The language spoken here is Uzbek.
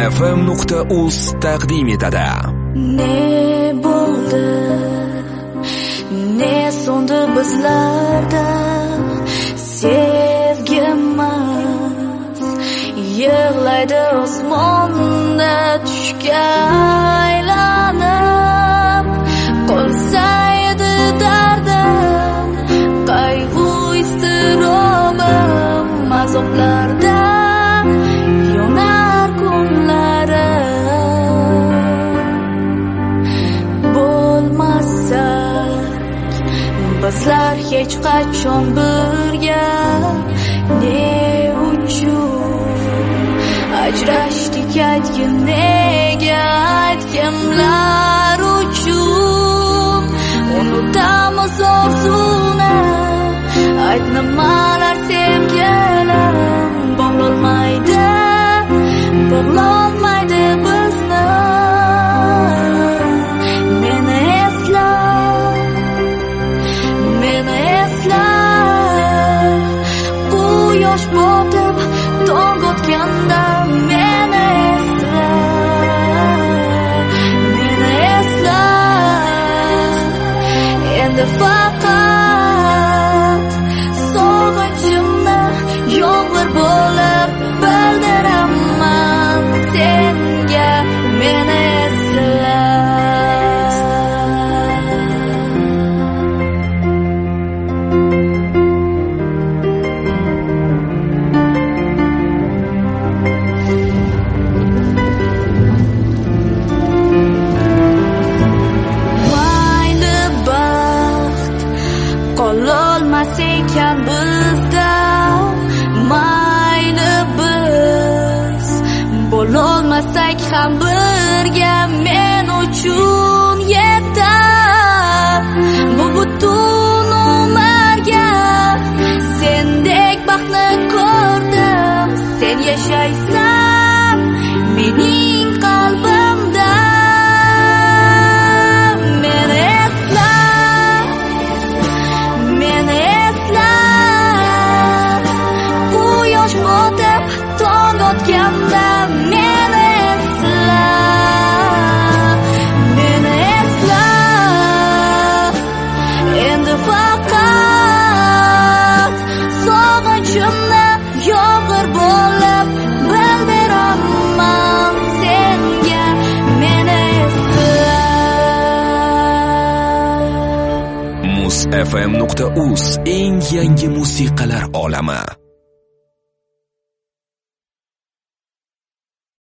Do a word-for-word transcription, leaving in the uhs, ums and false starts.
ef em nuqta uz taqdim etadi. Ne bo'ldi, ne so'ndi bizlarda sevgimiz, yig'laydi osmonda tushga aylanib. Qolsa edi dardim, qayg'u iztirobim, azoblarda yonar kunlarim. Bo'lmasak bizlar hech qachon birga, ne uchun ajrashdik aytgin, nega aytganlar uchun unutamiz orzuni, ayt nimalar sevgilim bog'lolmaydi, bog'lolmaydi bizni. Meni esla, meni esla, quyosh botib tong otganda meni esla, meni esla. Endi faqat sog'inchimni yomg'ir bo'lib bildiraman senga, meni esla. Mayli baxt qololmas ekan bizda, mayli biz bo'lolmasak ham birga, men uchun yetar bu butun umrga. Sendek baxtni ko'rdim, sen yashaysan mening qalbimda. Meni esla, meni esla, quyosh botib tong otganda meni esla, meni esla. Endi faqat sog'inchimni yomg'ir bo'lib bildiraman senga, meni esla. muz ef em nuqta uz eng yangi musiqalar olami.